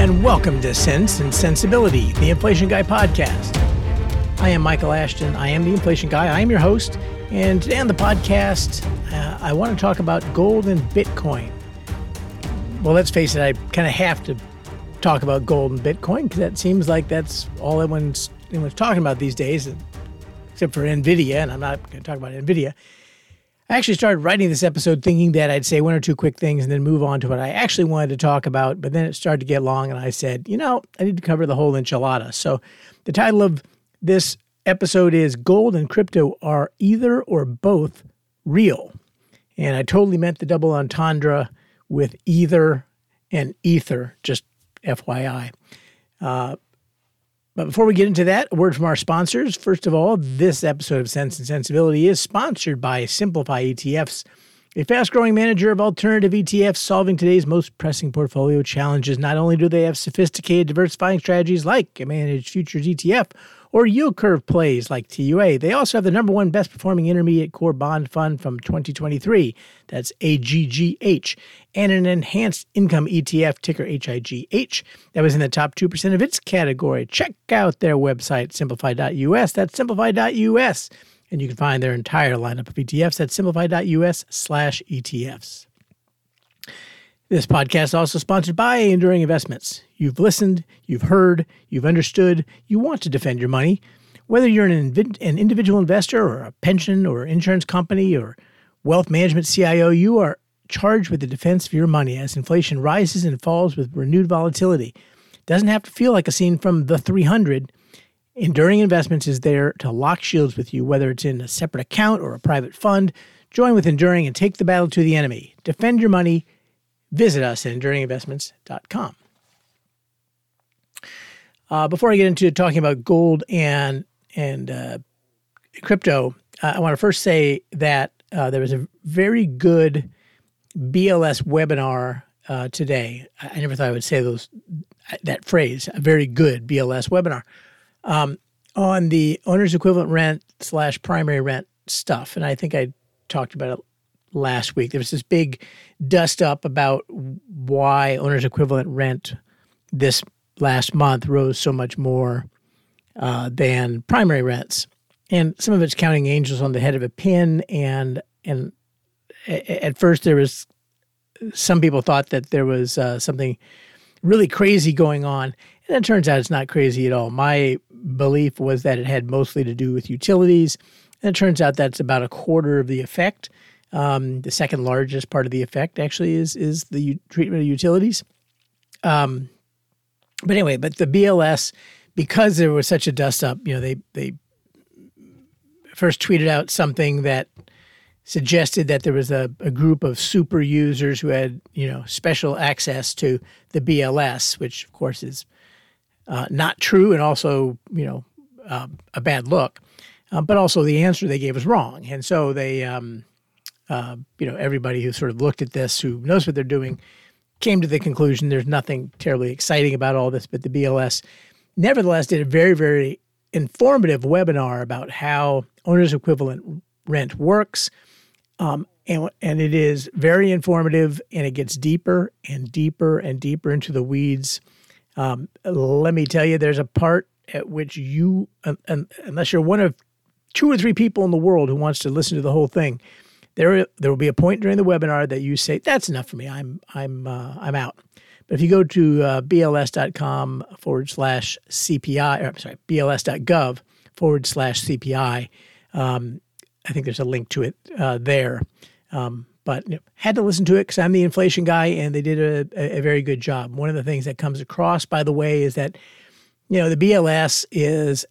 and welcome to Sense and Sensibility, the Inflation Guy podcast. I am Michael Ashton. I am the Inflation Guy. I am your host. And today on the podcast, I want to talk about gold and Bitcoin. Well, let's face it, I kind of have to talk about gold and Bitcoin because that seems like that's all everyone's talking about these days, except for NVIDIA, and I'm not going to talk about NVIDIA. I actually started writing this episode thinking that I'd say one or two quick things and then move on to what I actually wanted to talk about, but then it started to get long, and I said, I need to cover the whole enchilada. So the title of this episode is Gold and Crypto Are Either or Both Real. And I totally meant the double entendre with either and ether, just FYI. But before we get into that, a word from our sponsors. First of all, this episode of Sense and Sensibility is sponsored by Simplify ETFs, a fast-growing manager of alternative ETFs solving today's most pressing portfolio challenges. Not only do they have sophisticated diversifying strategies like a managed futures ETF or yield curve plays like TUA, they also have the number one best-performing intermediate core bond fund from 2023, that's AGGH, and an enhanced income ETF, ticker HIGH, that was in the top 2% of its category. Check out their website, simplify.us. That's simplify.us. And you can find their entire lineup of ETFs at simplify.us/ETFs. This podcast is also sponsored by Enduring Investments. You've listened, you've heard, you've understood, you want to defend your money. Whether you're an individual investor or a pension or insurance company or wealth management CIO, you are charged with the defense of your money as inflation rises and falls with renewed volatility. It doesn't have to feel like a scene from The 300. Enduring Investments is there to lock shields with you, whether it's in a separate account or a private fund. Join with Enduring and take the battle to the enemy. Defend your money. Visit us at enduringinvestments.com. Before I get into talking about gold and crypto, I want to first say that there was a very good BLS webinar today. I never thought I would say that phrase, a very good BLS webinar, on the owner's equivalent rent / primary rent stuff. And I think I talked about it last week. There was this big dust up about why owner's equivalent rent this last month rose so much more than primary rents. And some of it's counting angels on the head of a pin. And at first there was, some people thought that there was something really crazy going on. And it turns out it's not crazy at all. My belief was that it had mostly to do with utilities. And it turns out that's about a quarter of the effect. The second largest part of the effect actually is the treatment of utilities. But the BLS, because there was such a dust up, they first tweeted out something that suggested that there was a group of super users who had, special access to the BLS, which of course is not true and also, a bad look. But also the answer they gave was wrong. And so they, everybody who sort of looked at this, who knows what they're doing, came to the conclusion there's nothing terribly exciting about all this, but the BLS nevertheless did a very, very informative webinar about how owner's equivalent rent works. And it is very informative, and it gets deeper and deeper and deeper into the weeds. Let me tell you, there's a part at which you, unless you're one of 2 or 3 people in the world who wants to listen to the whole thing, there will be a point during the webinar that you say, that's enough for me. I'm out. But if you go to bls.com/CPI, bls.gov/CPI, I think there's a link to it there. But had to listen to it because I'm the inflation guy, and they did a very good job. One of the things that comes across, by the way, is that, the BLS is,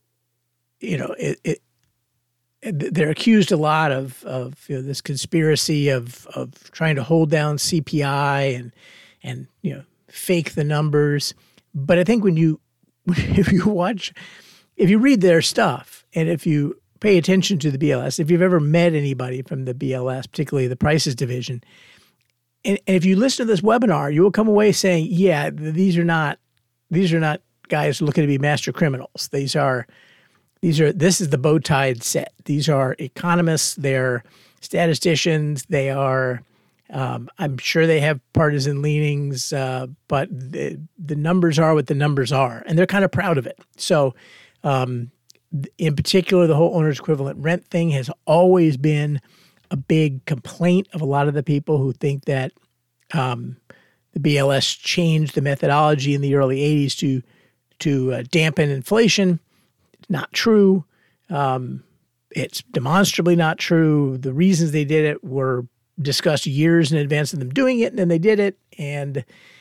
they're accused a lot of this conspiracy of trying to hold down CPI and fake the numbers. But I think if you read their stuff, and if you pay attention to the BLS, if you've ever met anybody from the BLS, particularly the prices division, and if you listen to this webinar, you will come away saying, yeah, these are not guys looking to be master criminals. This is the bow tied set. These are economists, they're statisticians, they are I'm sure they have partisan leanings, but the numbers are what the numbers are, and they're kind of proud of it. So, in particular, the whole owner's equivalent rent thing has always been a big complaint of a lot of the people who think that the BLS changed the methodology in the early 80s to dampen inflation. It's not true. It's demonstrably not true. The reasons they did it were discussed years in advance of them doing it, and then they did it. And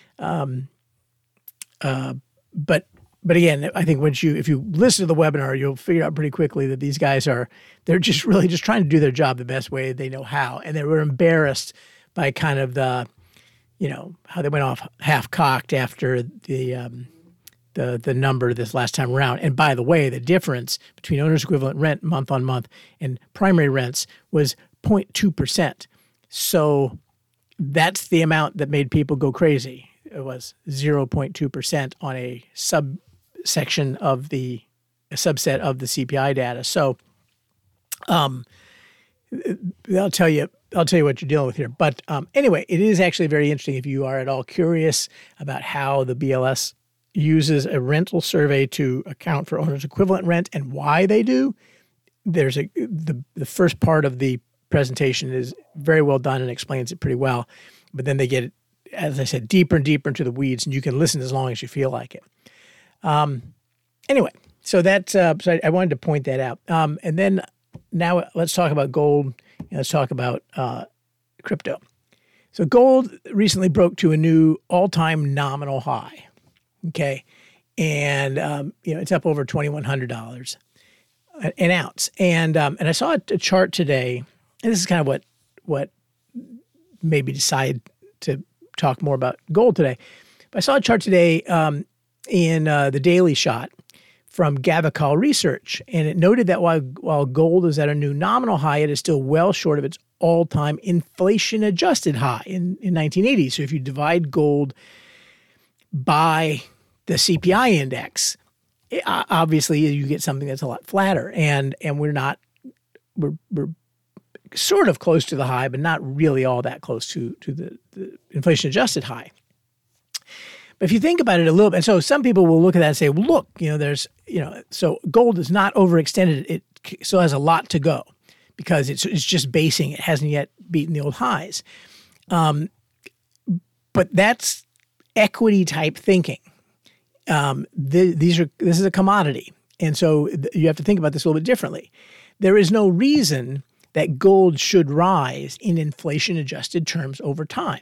but again, I think if you listen to the webinar, you'll figure out pretty quickly that these guys they're just really just trying to do their job the best way they know how, and they were embarrassed by kind of how they went off half-cocked after the number this last time around. And by the way, the difference between owner's equivalent rent month on month and primary rents was 0.2%. So that's the amount that made people go crazy. It was 0.2% on a subset of the CPI data. So I'll tell you what you're dealing with here. But anyway, it is actually very interesting if you are at all curious about how the BLS uses a rental survey to account for owner's equivalent rent and why they do. There's the first part of the presentation is very well done and explains it pretty well. But then they get, as I said, deeper and deeper into the weeds, and you can listen as long as you feel like it. Anyway, so that's so I wanted to point that out. And then now let's talk about gold. And let's talk about crypto. So gold recently broke to a new all-time nominal high. Okay, and it's up over $2,100 an ounce. And I saw a chart today, and this is kind of what made me decide to talk more about gold today. But I saw a chart today in the Daily Shot from Gavical Research, and it noted that while gold is at a new nominal high, it is still well short of its all-time inflation-adjusted high in 1980. So if you divide gold by the CPI index, obviously you get something that's a lot flatter, and we're sort of close to the high, but not really all that close to the inflation-adjusted high. But if you think about it a little bit, so some people will look at that and say, well, look, so gold is not overextended. It still has a lot to go because it's just basing. It hasn't yet beaten the old highs. But that's equity type thinking. This is a commodity. And so you have to think about this a little bit differently. There is no reason that gold should rise in inflation adjusted terms over time.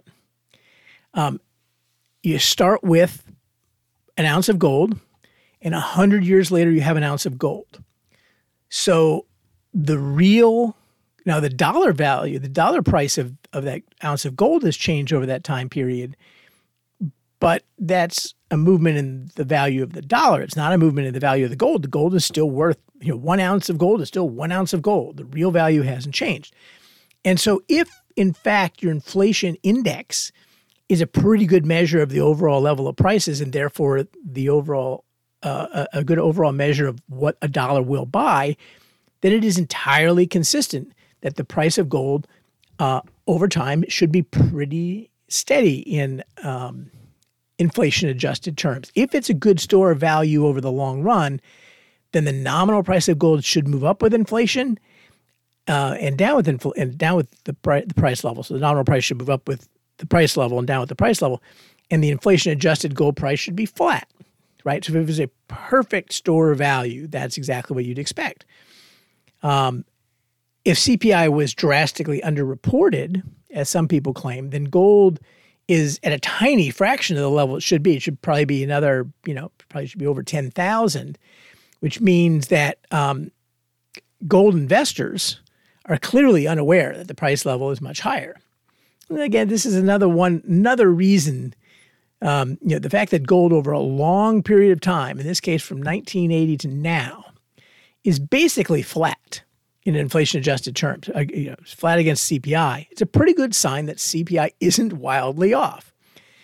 You start with an ounce of gold, and 100 years later, you have an ounce of gold. So the dollar value, the dollar price of that ounce of gold has changed over that time period, but that's a movement in the value of the dollar. It's not a movement in the value of the gold. The gold is still worth, 1 ounce of gold is still 1 ounce of gold. The real value hasn't changed. And so if, in fact, your inflation index is a pretty good measure of the overall level of prices, and therefore the overall a good overall measure of what a dollar will buy, then it is entirely consistent that the price of gold over time should be pretty steady in inflation-adjusted terms. If it's a good store of value over the long run, then the nominal price of gold should move up with inflation and down with the price level. So the nominal price should move up with the price level and down with the price level, and the inflation-adjusted gold price should be flat, right? So if it was a perfect store of value, that's exactly what you'd expect. If CPI was drastically underreported, as some people claim, then gold is at a tiny fraction of the level it should be. It should probably be another, probably should be over 10,000, which means that gold investors are clearly unaware that the price level is much higher. And again, this is another reason, the fact that gold over a long period of time, in this case from 1980 to now, is basically flat in inflation-adjusted terms, it's flat against CPI. It's a pretty good sign that CPI isn't wildly off.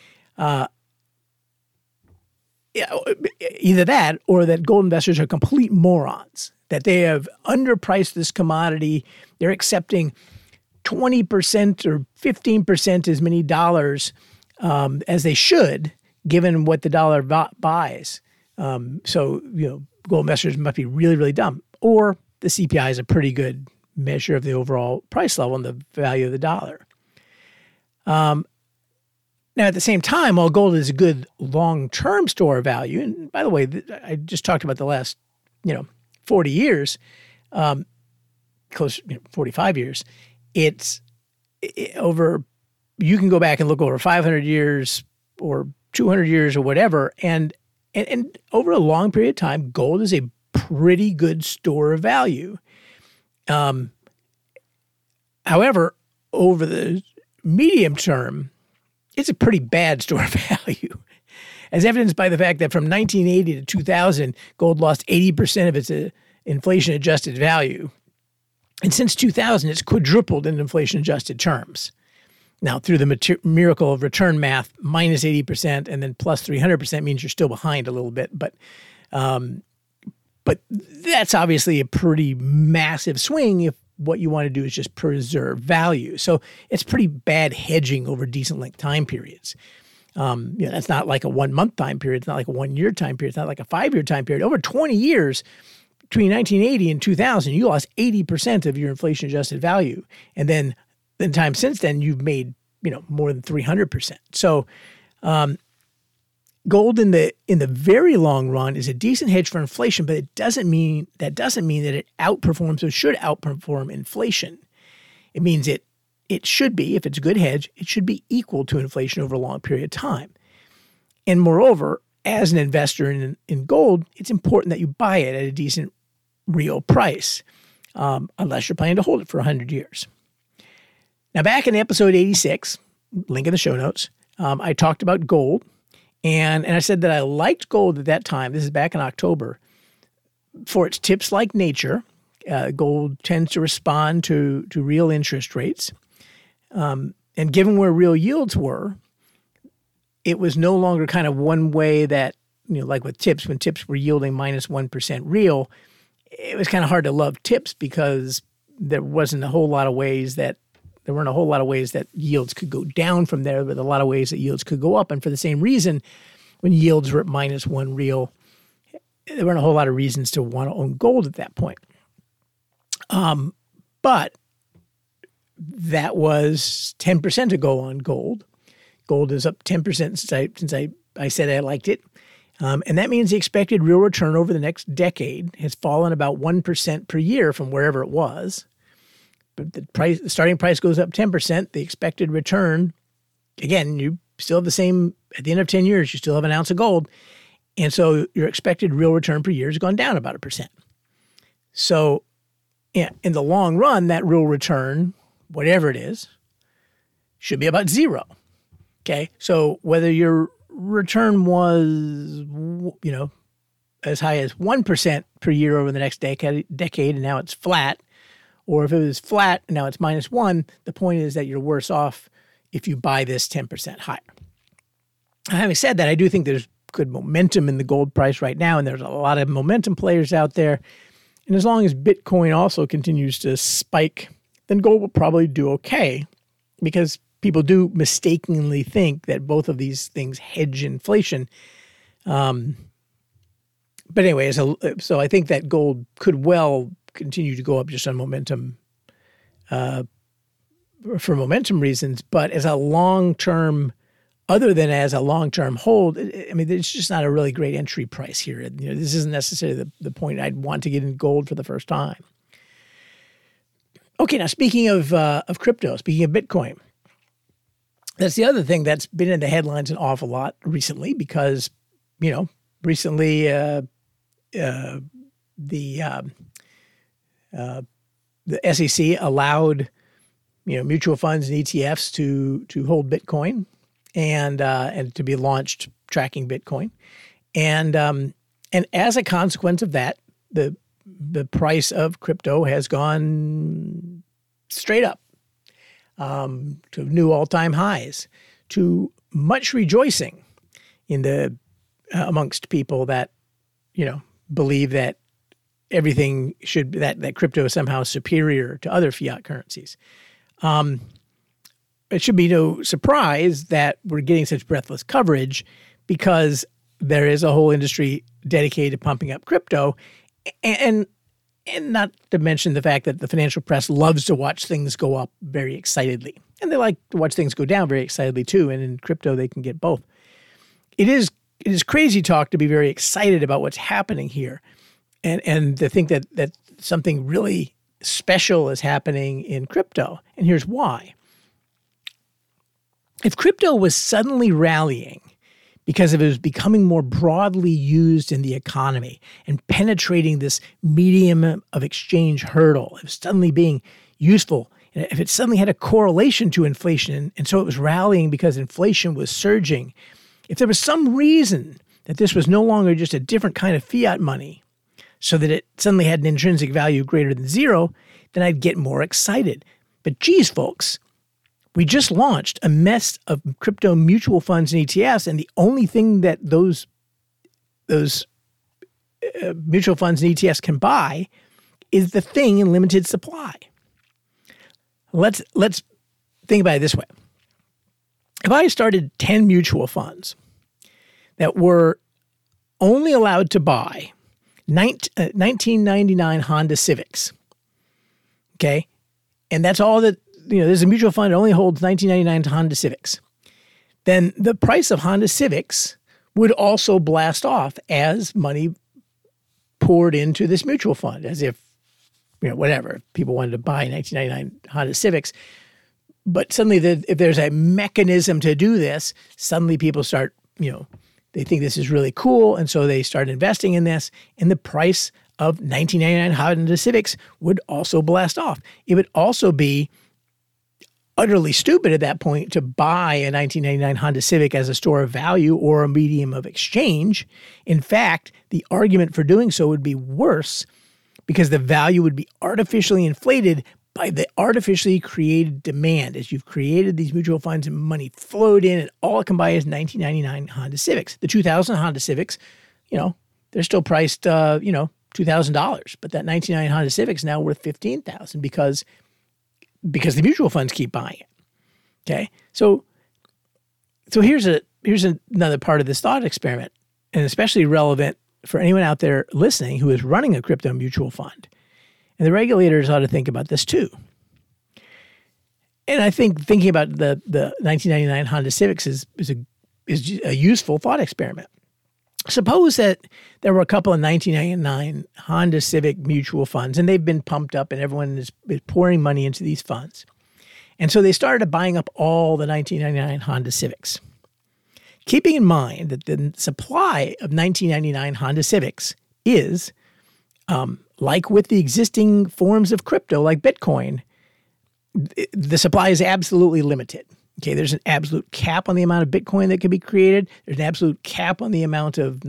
Either that or that gold investors are complete morons, that they have underpriced this commodity. They're accepting 20% or 15% as many dollars as they should, given what the dollar buys. So, gold investors must be really, really dumb. Or the CPI is a pretty good measure of the overall price level and the value of the dollar. Now, at the same time, while gold is a good long-term store of value, and by the way, I just talked about the last, 40 years, close to 45 years, over, you can go back and look over 500 years or 200 years or whatever, and over a long period of time, gold is a pretty good store of value. However, over the medium term, it's a pretty bad store of value, as evidenced by the fact that from 1980 to 2000, gold lost 80% of its inflation-adjusted value. And since 2000, it's quadrupled in inflation-adjusted terms. Now, through the miracle of return math, minus 80% and then plus 300% means you're still behind a little bit. But that's obviously a pretty massive swing if what you want to do is just preserve value. So it's pretty bad hedging over decent length time periods. That's not like a 1 month time period. It's not like a 1 year time period. It's not like a 5 year time period. Over 20 years, between 1980 and 2000, you lost 80% of your inflation adjusted value. And then the time since then, you've made, more than 300%. So, gold in the very long run is a decent hedge for inflation, but it doesn't mean that it outperforms or should outperform inflation. It means it should be, if it's a good hedge, it should be equal to inflation over a long period of time. And moreover, as an investor in gold, it's important that you buy it at a decent real price, unless you're planning to hold it for 100 years. Now, back in episode 86, link in the show notes, I talked about gold. And I said that I liked gold at that time, this is back in October, for its tips-like nature. Gold tends to respond to real interest rates. And given where real yields were, it was no longer kind of one way that, like with tips, when tips were yielding minus 1% real, it was kind of hard to love tips because there weren't a whole lot of ways that yields could go down from there, but a lot of ways that yields could go up. And for the same reason, when yields were at minus 1 real, there weren't a whole lot of reasons to want to own gold at that point. But that was 10% ago on gold. Gold is up 10% since I said I liked it. And that means the expected real return over the next decade has fallen about 1% per year from wherever it was. But the starting price goes up 10%. The expected return, again, you still have the same, at the end of 10 years, you still have an ounce of gold. And so your expected real return per year has gone down about 1%. So in the long run, that real return, whatever it is, should be about zero. Okay. So whether your return was, as high as 1% per year over the next decade, and now it's flat, or if it was flat and now it's minus 1, the point is that you're worse off if you buy this 10% higher. Having said that, I do think there's good momentum in the gold price right now, and there's a lot of momentum players out there. And as long as Bitcoin also continues to spike, then gold will probably do okay, because people do mistakenly think that both of these things hedge inflation. But anyway, so I think that gold could well continue to go up just on momentum, for momentum reasons. But as a long-term, other than as a long-term hold, I mean, it's just not a really great entry price here. This isn't necessarily the point I'd want to get in gold for the first time. Okay, now speaking of crypto, speaking of Bitcoin, that's the other thing that's been in the headlines an awful lot recently because, recently the SEC allowed, mutual funds and ETFs to hold Bitcoin and to be launched tracking Bitcoin, and as a consequence of that, the price of crypto has gone straight up to new all-time highs, to much rejoicing in amongst people that believe that everything that crypto is somehow superior to other fiat currencies. It should be no surprise that we're getting such breathless coverage because there is a whole industry dedicated to pumping up crypto, and not to mention the fact that the financial press loves to watch things go up very excitedly. And they like to watch things go down very excitedly too. And in crypto, they can get both. It is crazy talk to be very excited about what's happening here and to think that something really special is happening in crypto. And here's why. If crypto was suddenly rallying because it was becoming more broadly used in the economy and penetrating this medium of exchange hurdle, it was suddenly being useful, if it suddenly had a correlation to inflation, and so it was rallying because inflation was surging, if there was some reason that this was no longer just a different kind of fiat money, so that it suddenly had an intrinsic value greater than zero, then I'd get more excited. But geez, folks, we just launched a mess of crypto mutual funds and ETFs, and the only thing that those mutual funds and ETFs can buy is the thing in limited supply. Let's think about it this way. If I started 10 mutual funds that were only allowed to buy 1999 Honda Civics, okay, and that's all that, there's a mutual fund that only holds 1999 Honda Civics, then the price of Honda Civics would also blast off as money poured into this mutual fund, as if, whatever, people wanted to buy 1999 Honda Civics. But suddenly, if there's a mechanism to do this, suddenly people start, they think this is really cool, and so they start investing in this, and the price of 1999 Honda Civics would also blast off. It would also be utterly stupid at that point to buy a 1999 Honda Civic as a store of value or a medium of exchange. In fact, the argument for doing so would be worse because the value would be artificially inflated by the artificially created demand. As you've created these mutual funds and money flowed in, and all it can buy is 1999 Honda Civics. The 2000 Honda Civics, they're still priced, $2,000, but that 1999 Honda Civic's now worth $15,000 because the mutual funds keep buying it. Okay, so here's another part of this thought experiment, and especially relevant for anyone out there listening who is running a crypto mutual fund. And the regulators ought to think about this too. And I think thinking about the 1999 Honda Civics is a useful thought experiment. Suppose that there were a couple of 1999 Honda Civic mutual funds, and they've been pumped up, and everyone is pouring money into these funds. And so they started buying up all the 1999 Honda Civics. Keeping in mind that the supply of 1999 Honda Civics is, like with the existing forms of crypto, like Bitcoin, the supply is absolutely limited. Okay, there's an absolute cap on the amount of Bitcoin that can be created. There's an absolute cap on the amount of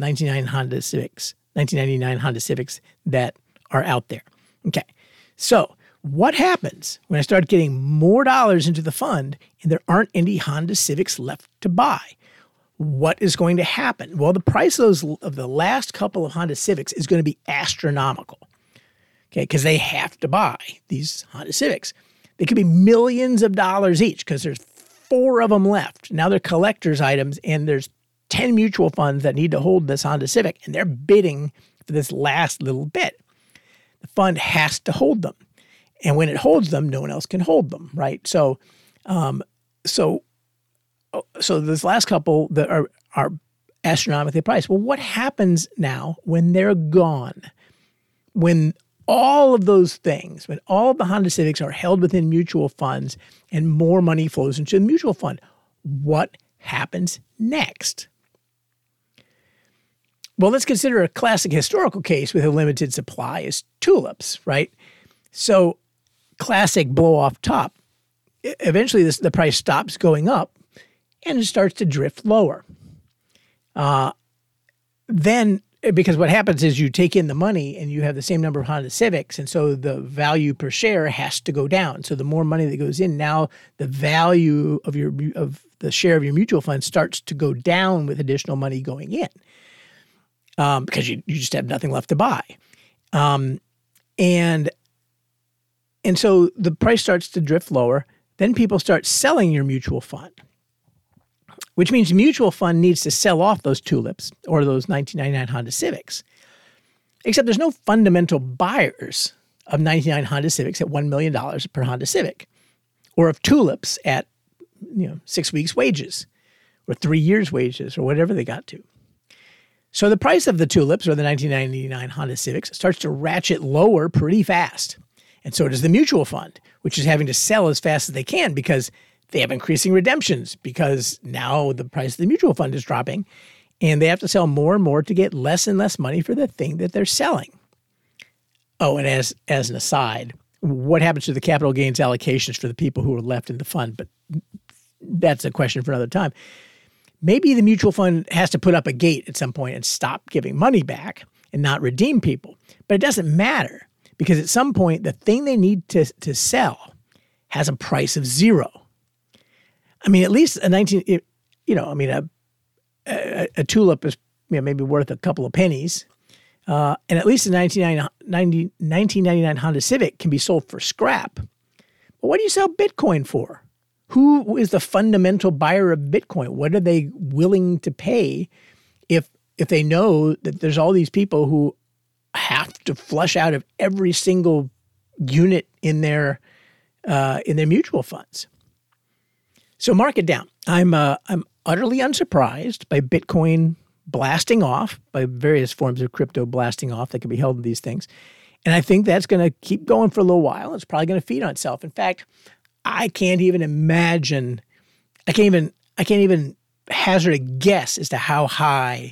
1999 Honda Civics that are out there. Okay, so what happens when I start getting more dollars into the fund and there aren't any Honda Civics left to buy? What is going to happen? Well, the price of the last couple of Honda Civics is going to be astronomical. Okay, because they have to buy these Honda Civics. They could be millions of dollars each because there's 4 of them left. Now they're collector's items, and there's 10 mutual funds that need to hold this Honda Civic, and they're bidding for this last little bit. The fund has to hold them. And when it holds them, no one else can hold them, right? So this last couple that are astronomically priced. Well, what happens now when they're gone? When all of those things, when all of the Honda Civics are held within mutual funds and more money flows into the mutual fund, what happens next? Well, let's consider a classic historical case with a limited supply is tulips, right? So classic blow off top. Eventually the price stops going up and it starts to drift lower. Then, because what happens is you take in the money and you have the same number of Honda Civics, and so the value per share has to go down. So the more money that goes in, now the value of the share of your mutual fund starts to go down with additional money going in, because you just have nothing left to buy, and so the price starts to drift lower. then people start selling your mutual fund, which means the mutual fund needs to sell off those tulips or those 1999 Honda Civics. Except there's no fundamental buyers of 99 Honda Civics at $1 million per Honda Civic, or of tulips at 6 weeks' wages, or 3 years' wages, or whatever they got to. So the price of the tulips, or the 1999 Honda Civics, starts to ratchet lower pretty fast. And so does the mutual fund, which is having to sell as fast as they can because they have increasing redemptions, because now the price of the mutual fund is dropping, and they have to sell more and more to get less and less money for the thing that they're selling. Oh, and as an aside, what happens to the capital gains allocations for the people who are left in the fund? But that's a question for another time. Maybe the mutual fund has to put up a gate at some point and stop giving money back and not redeem people. But it doesn't matter, because at some point, the thing they need to sell has a price of zero. I mean, at least a tulip is maybe worth a couple of pennies. And at least a 1999 Honda Civic can be sold for scrap. But what do you sell Bitcoin for? Who is the fundamental buyer of Bitcoin? What are they willing to pay if they know that there's all these people who have to flush out of every single unit in their mutual funds? So mark it down. I'm utterly unsurprised by Bitcoin blasting off, by various forms of crypto blasting off that can be held in these things. And I think that's going to keep going for a little while. It's probably going to feed on itself. In fact, I can't even imagine, I can't even hazard a guess as to how high,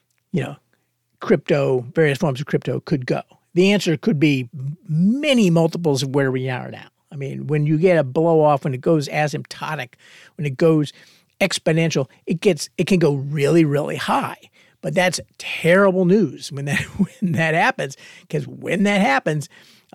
various forms of crypto could go. The answer could be many multiples of where we are now. I mean, when you get a blow off, when it goes asymptotic, when it goes exponential, it can go really, really high. But that's terrible news when that happens, because when that happens,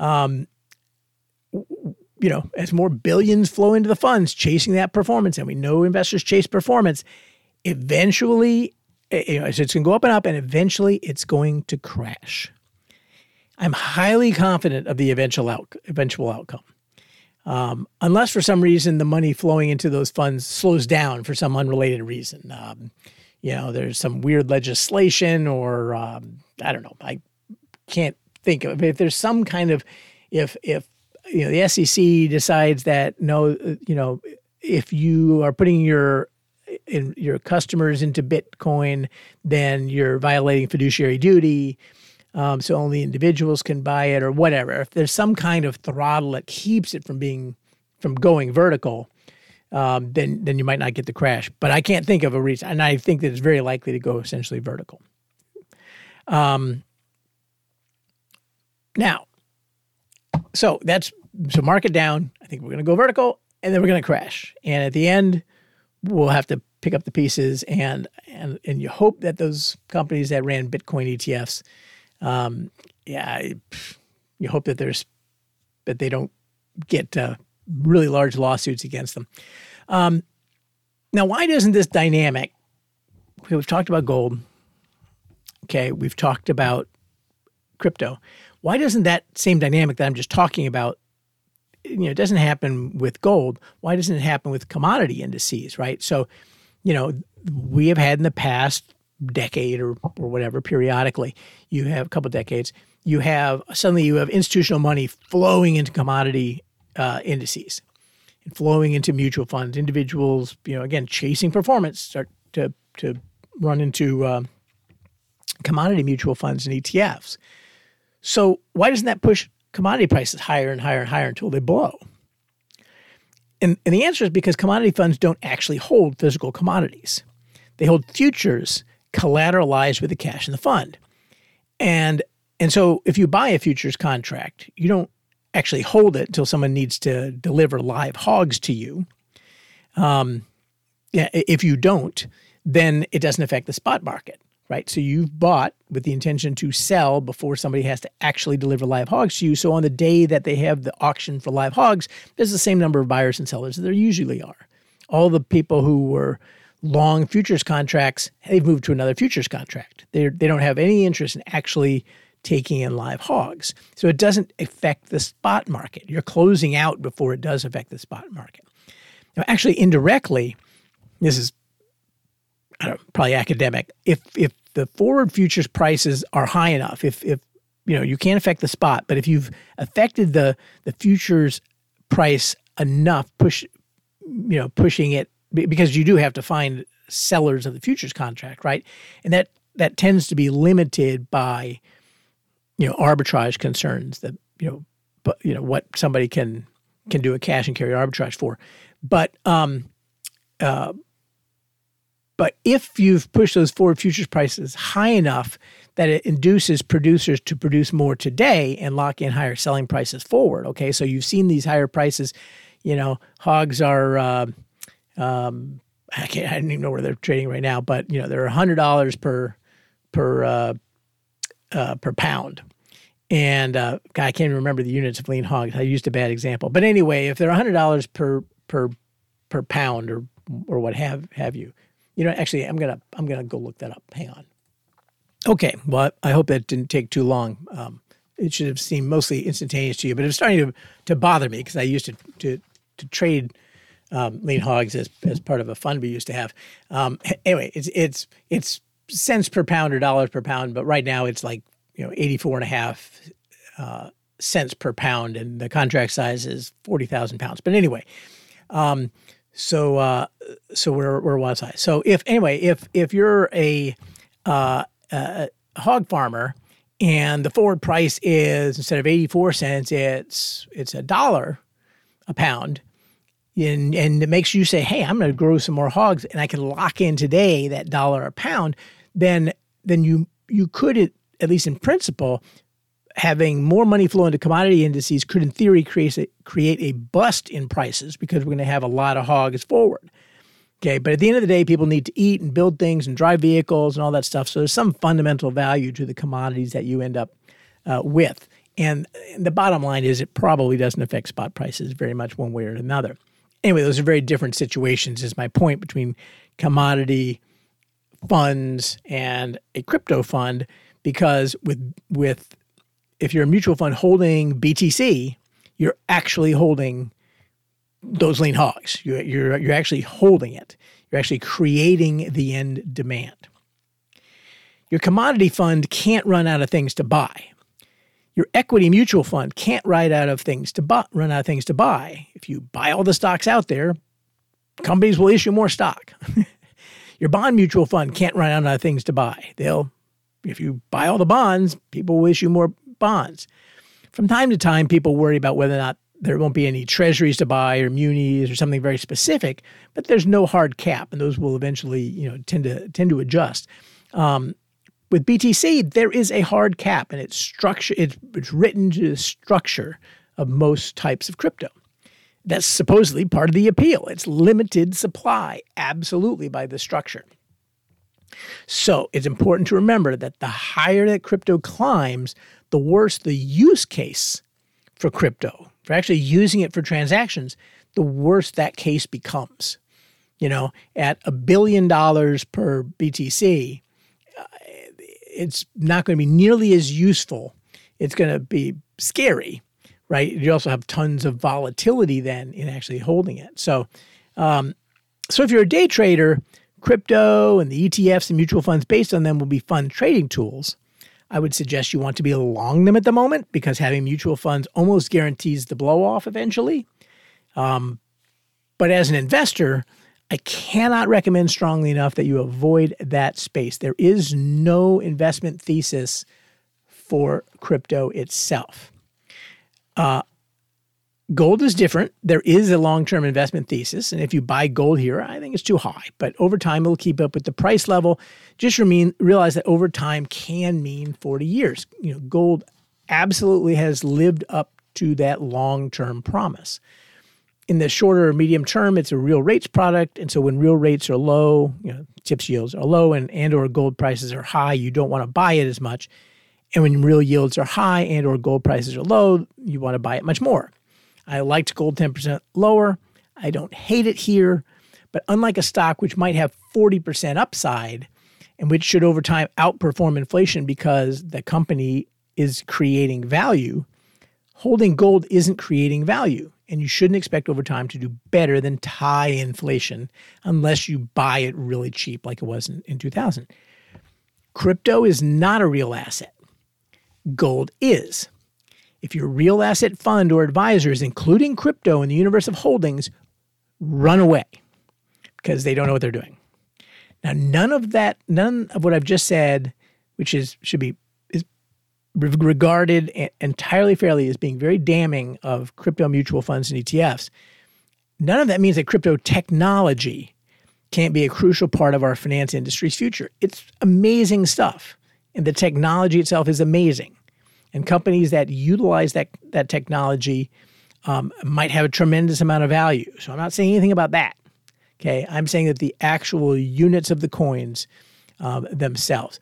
as more billions flow into the funds chasing that performance, and we know investors chase performance, eventually, it's going to go up and up, and eventually it's going to crash. I'm highly confident of the eventual outcome. Unless for some reason the money flowing into those funds slows down for some unrelated reason. There's some weird legislation, or I don't know. I can't think of if there's some kind of if the SEC decides that no, if you are putting your customers into Bitcoin, then you're violating fiduciary duty. So only individuals can buy it, or whatever. If there's some kind of throttle that keeps it from going vertical, then you might not get the crash. But I can't think of a reason, and I think that it's very likely to go essentially vertical. So mark it down. I think we're going to go vertical, and then we're going to crash. And at the end, we'll have to pick up the pieces, and you hope that those companies that ran Bitcoin ETFs. You hope that they don't get really large lawsuits against them. Now, why doesn't this dynamic? We've talked about gold. Okay, we've talked about crypto. Why doesn't that same dynamic that I'm just talking about? It doesn't happen with gold. Why doesn't it happen with commodity indices? Right. So, we have had in the past decade or whatever, periodically, you have a couple of decades, suddenly you have institutional money flowing into commodity indices and flowing into mutual funds. Individuals, again, chasing performance, start to run into commodity mutual funds and ETFs. So why doesn't that push commodity prices higher and higher and higher until they blow? And the answer is because commodity funds don't actually hold physical commodities. They hold futures collateralized with the cash in the fund. And so if you buy a futures contract, you don't actually hold it until someone needs to deliver live hogs to you. If you don't, then it doesn't affect the spot market, right? So you've bought with the intention to sell before somebody has to actually deliver live hogs to you. So on the day that they have the auction for live hogs, there's the same number of buyers and sellers as there usually are. All the people who were long futures contracts, they've moved to another futures contract. They don't have any interest in actually taking in live hogs. So it doesn't affect the spot market. You're closing out before it does affect the spot market. Now, actually, indirectly, this is probably academic. If the forward futures prices are high enough, if you can't affect the spot, but if you've affected the futures price enough, pushing it, because you do have to find sellers of the futures contract, right? And that tends to be limited by arbitrage concerns, that what somebody can do a cash and carry arbitrage for. But if you've pushed those forward futures prices high enough that it induces producers to produce more today and lock in higher selling prices forward, okay? So you've seen these higher prices. Hogs are, I don't even know where they're trading right now, but they're $100 per pound. And I can't even remember the units of lean hogs. I used a bad example. But anyway, if they're $100 per pound or what have you. Actually, I'm gonna go look that up. Hang on. Okay. Well, I hope that didn't take too long. It should have seemed mostly instantaneous to you, but it was starting to bother me because I used to trade lean hogs as part of a fund we used to have. Anyway, it's cents per pound or dollars per pound, but right now it's like 84.5 cents per pound, and the contract size is 40,000 pounds. But anyway. So where was I? So if you're a hog farmer and the forward price is, instead of 84 cents, it's $1 a pound, and it makes you say, hey, I'm going to grow some more hogs and I can lock in today that $1 a pound, then you could, at least in principle, having more money flow into commodity indices could, in theory, create a bust in prices because we're going to have a lot of hogs forward. Okay, but at the end of the day, people need to eat and build things and drive vehicles and all that stuff. So there's some fundamental value to the commodities that you end up with. And the bottom line is it probably doesn't affect spot prices very much one way or another. Anyway, those are very different situations, is my point, between commodity funds and a crypto fund, because with if you're a mutual fund holding BTC, you're actually holding those lean hogs. You're actually holding it. You're actually creating the end demand. Your commodity fund can't run out of things to buy. Your equity mutual fund can't run out of things to buy. If you buy all the stocks out there, companies will issue more stock. Your bond mutual fund can't run out of things to buy. If you buy all the bonds, people will issue more bonds. From time to time, people worry about whether or not there won't be any treasuries to buy or munis or something very specific, but there's no hard cap, and those will eventually, tend to adjust. With BTC, there is a hard cap, and it's written to the structure of most types of crypto. That's supposedly part of the appeal. It's limited supply, absolutely, by the structure. So it's important to remember that the higher that crypto climbs, the worse the use case for crypto, for actually using it for transactions, the worse that case becomes. At $1 billion per BTC, it's not going to be nearly as useful. It's going to be scary, right? You also have tons of volatility then in actually holding it. So if you're a day trader, crypto and the ETFs and mutual funds based on them will be fun trading tools. I would suggest you want to be long them at the moment, because having mutual funds almost guarantees the blow off eventually. But as an investor, I cannot recommend strongly enough that you avoid that space. There is no investment thesis for crypto itself. Gold is different. There is a long-term investment thesis, and if you buy gold here, I think it's too high. But over time, it'll keep up with the price level. Just realize that over time can mean 40 years. Gold absolutely has lived up to that long-term promise. In the shorter or medium term, it's a real rates product, and so when real rates are low, TIPS yields are low and or gold prices are high, you don't want to buy it as much. And when real yields are high and or gold prices are low, you want to buy it much more. I liked gold 10% lower. I don't hate it here, but unlike a stock which might have 40% upside and which should over time outperform inflation because the company is creating value, Holding gold isn't creating value, and you shouldn't expect over time to do better than tie inflation unless you buy it really cheap like it was in 2000. Crypto is not a real asset. Gold is. If your real asset fund or advisor is including crypto in the universe of holdings, run away because they don't know what they're doing. Now, none of what I've just said, which is regarded entirely fairly as being very damning of crypto mutual funds and ETFs, none of that means that crypto technology can't be a crucial part of our finance industry's future. It's amazing stuff, and the technology itself is amazing. And companies that utilize that technology might have a tremendous amount of value. So I'm not saying anything about that. Okay, I'm saying that the actual units of the coins themselves.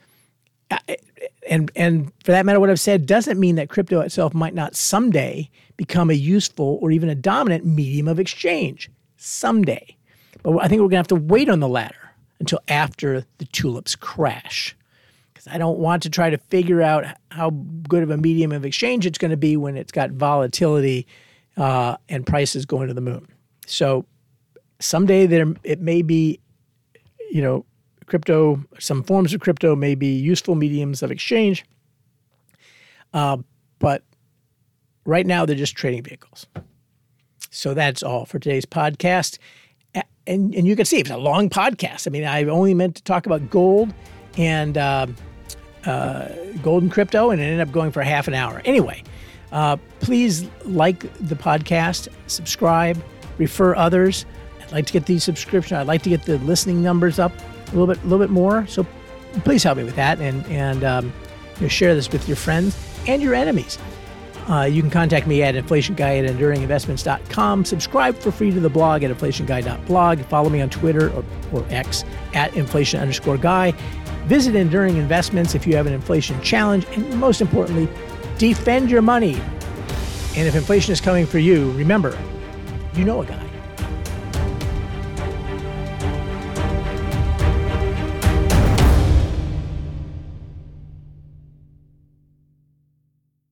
And for that matter, what I've said doesn't mean that crypto itself might not someday become a useful or even a dominant medium of exchange. Someday. But I think we're going to have to wait on the latter until after the tulips crash. Because I don't want to try to figure out how good of a medium of exchange it's going to be when it's got volatility and prices going to the moon. So someday it may be, crypto, some forms of crypto may be useful mediums of exchange, but right now they're just trading vehicles. So that's all for today's podcast. And you can see it's a long podcast. I mean, I only meant to talk about gold and gold and crypto, and it ended up going for half an hour. Anyway, please like the podcast, subscribe, refer others. I'd like to get these subscriptions. I'd like to get the listening numbers up a little bit more. So please help me with that, and share this with your friends and your enemies. You can contact me at inflationguy@enduringinvestments.com. Subscribe for free to the blog at inflationguy.blog. Follow me on Twitter or X at inflation_guy. Visit Enduring Investments if you have an inflation challenge, and most importantly, defend your money. And if inflation is coming for you, remember, you know a guy.